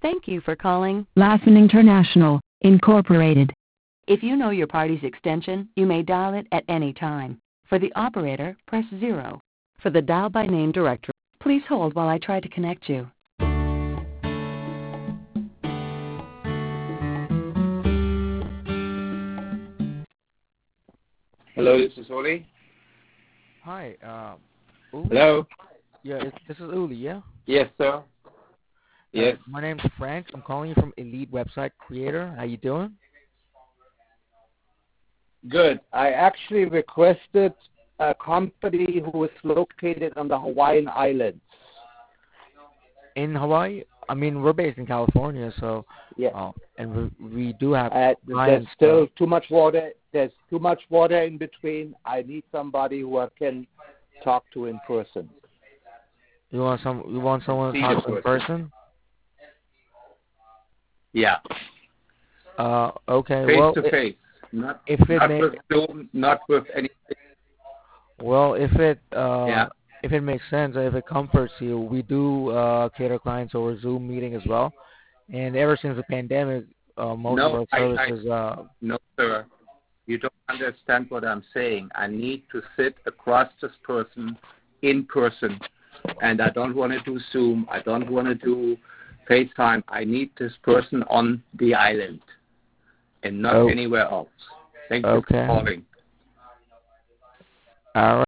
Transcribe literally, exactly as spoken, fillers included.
Thank you for calling Laughing International, Incorporated. If you know your party's extension, you may dial it at any time. For the operator, press zero. For the dial by name directory, please hold while I try to connect you. Hello, this is Oli. Hi, uh, Uli? Hello. Yeah, it, this is Uli, yeah? Yes, sir. Yes. Uh, my name's Frank. I'm calling you from Elite Website Creator. How you doing? Good. I actually requested a company who is located on the Hawaiian Islands. In Hawaii? I mean, we're based in California, so Yeah. uh, and we, we do have Uh, there's clients. still uh, too much water. There's too much water in between. I need somebody who I can talk to in person. You want some? You want someone to See talk the to in person. person? Yeah. Uh, okay. Face well, to it- face. Not, if it not may, with Zoom, not with any. well, if it uh, Yeah. if it makes sense, if it comforts you, we do uh, cater clients over Zoom meeting as well. And ever since the pandemic, uh, most of No, our I, services. Uh, I, no, sir. You don't understand what I'm saying. I need to sit across this person in person. And I don't want to do Zoom. I don't want to do FaceTime. I need this person on the island and not Oh. anywhere else. Thank you Okay. for calling. All right.